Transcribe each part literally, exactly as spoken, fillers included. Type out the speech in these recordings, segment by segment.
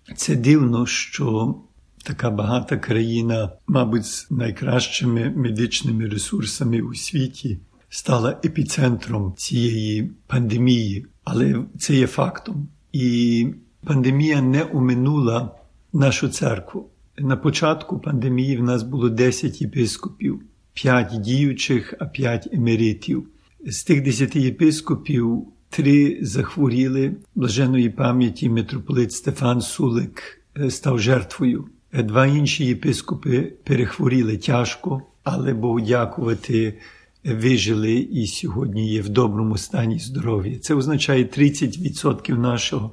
Це дивно, що така багата країна, мабуть, з найкращими медичними ресурсами у світі, стала епіцентром цієї пандемії. Але це є фактом. І пандемія не оминула нашу церкву. На початку пандемії в нас було десять єпископів, п'ять діючих, а п'ять емеритів. З тих десяти єпископів три захворіли. Блаженної пам'яті митрополит Стефан Сулик став жертвою. Два інші єпископи перехворіли тяжко, але Богу дякувати, вижили і сьогодні є в доброму стані здоров'я. Це означає, тридцять відсотків нашого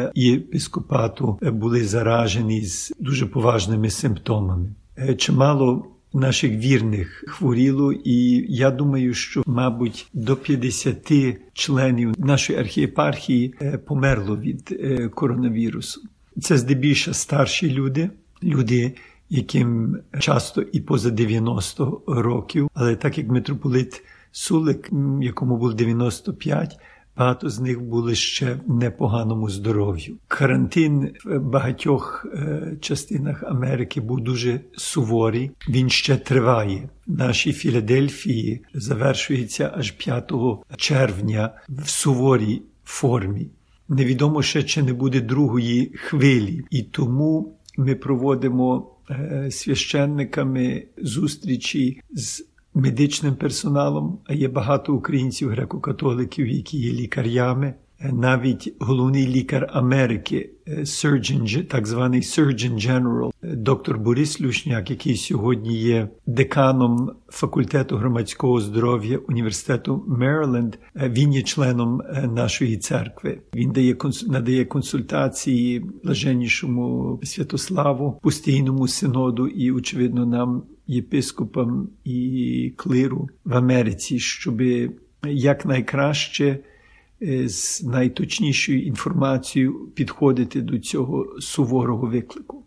єпископату були заражені з дуже поважними симптомами. Чимало наших вірних хворіло, і я думаю, що, мабуть, до п'ятдесят членів нашої архієпархії померло від коронавірусу. Це здебільшого старші люди, люди, яким часто і поза дев'яносто років, але так як митрополит Сулик, якому було дев'яносто п'ять, багато з них були ще в непоганому здоров'ю. Карантин в багатьох частинах Америки був дуже суворий. Він ще триває. В нашій Філадельфії завершується аж п'ятого червня в суворій формі. Невідомо ще, чи не буде другої хвилі. І тому ми проводимо священниками зустрічі з медичним персоналом, а є багато українців, греко-католиків, які є лікарями. Навіть головний лікар Америки, surgeon, так званий Surgeon General, доктор Борис Люшняк, який сьогодні є деканом факультету громадського здоров'я університету Мериленд, він є членом нашої церкви. Він дає, надає консультації блаженнішому Святославу, постійному синоду і, очевидно, нам, єпископам і клиру в Америці, щоб якнайкраще з найточнішою інформацією підходити до цього суворого виклику.